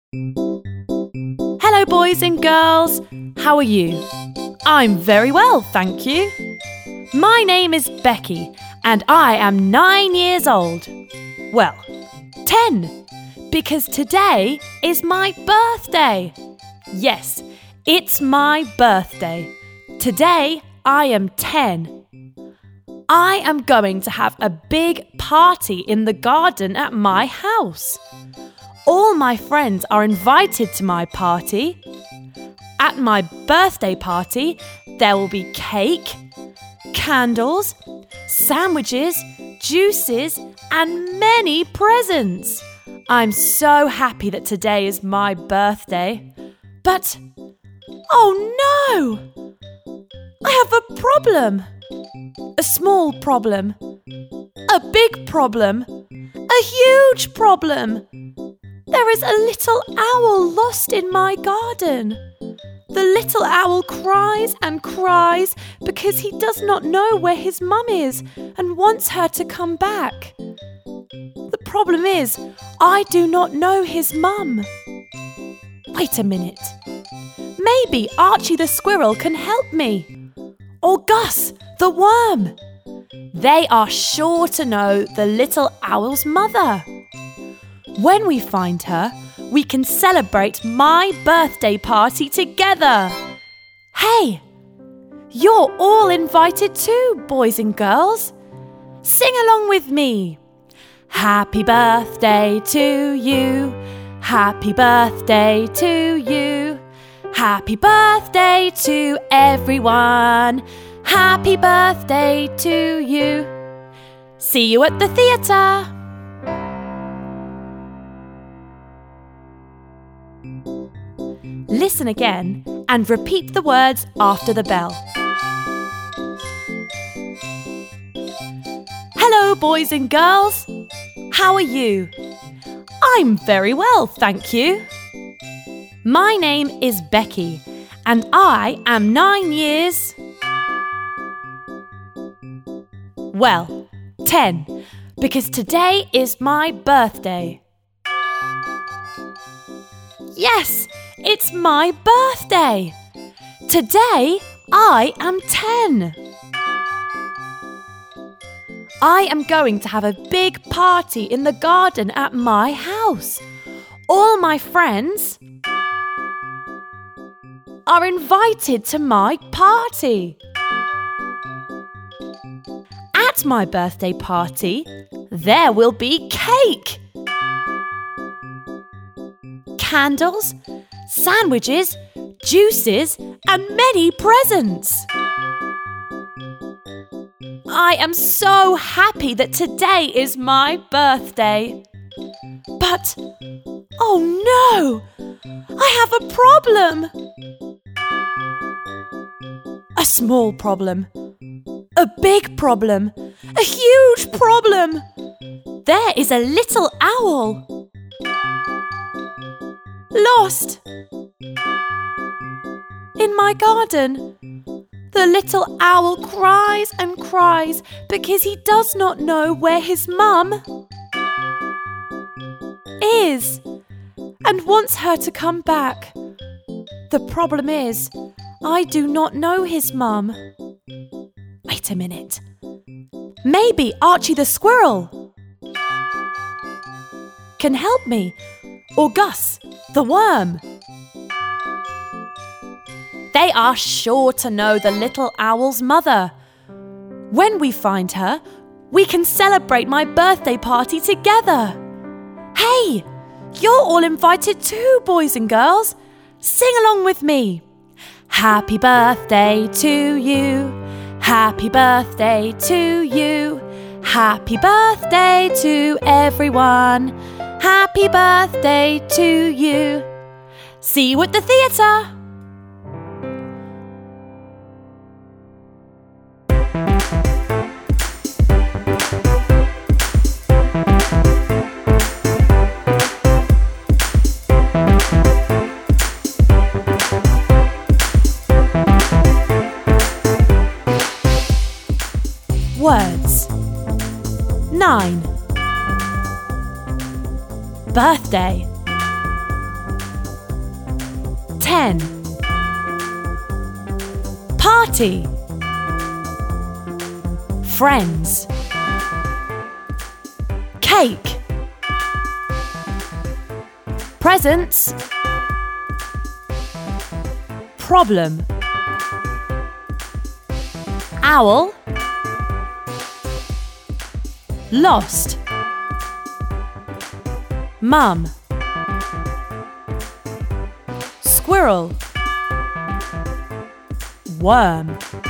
Hello, boys and girls. How are you? I'm very well, thank you. My name is Becky and I am 9 years old. Well, 10, because today is my birthday. Yes, it's my birthday. Today I am 10. I am going to have a big party in the garden at my house. All my friends are invited to my party. At my birthday party, there will be cake, candles, sandwiches, juices, and many presents. I'm so happy that today is my birthday. But, oh no! I have a problem. A small problem. A big problem. A huge problem. There is a little owl lost in my garden. The little owl cries and cries because he does not know where his mum is and wants her to come back. The problem is, I do not know his mum. Wait a minute. Maybe Archie the squirrel can help me. Or Gus the worm. They are sure to know the little owl's mother. When we find her, we can celebrate my birthday party together. Hey, you're all invited too, boys and girls. Sing along with me. Happy birthday to you. Happy birthday to you. Happy birthday to everyone. Happy birthday to you. See you at the theatre. Listen again and repeat the words after the bell. Hello, boys and girls. How are you? I'm very well, thank you. My name is Becky and I am 9 years... Well, 10, because today is my birthday. Yes, it's my birthday. Today I am 10. I am going to have a big party in the garden at my house. All my friends are invited to my party. At my birthday party, there will be cake, candles, sandwiches, juices, and many presents. I am so happy that today is my birthday. But, oh no! I have a problem! A small problem. A big problem. A huge problem. There is a little owl. Lost. In my garden. The little owl cries and cries because he does not know where his mum is and wants her to come back. The problem is, I do not know his mum. Wait a minute. Maybe Archie the squirrel can help me, or Gus the worm. They are sure to know the little owl's mother. When we find her, we can celebrate my birthday party together. Hey, you're all invited too, boys and girls. Sing along with me. Happy birthday to you. Happy birthday to you. Happy birthday to everyone. Happy birthday to you. See you at the theatre. Words. 9. Birthday. pen. Party. Friends. Cake. Presents. Problem. Owl. Lost. Mum. Squirrel. Worm.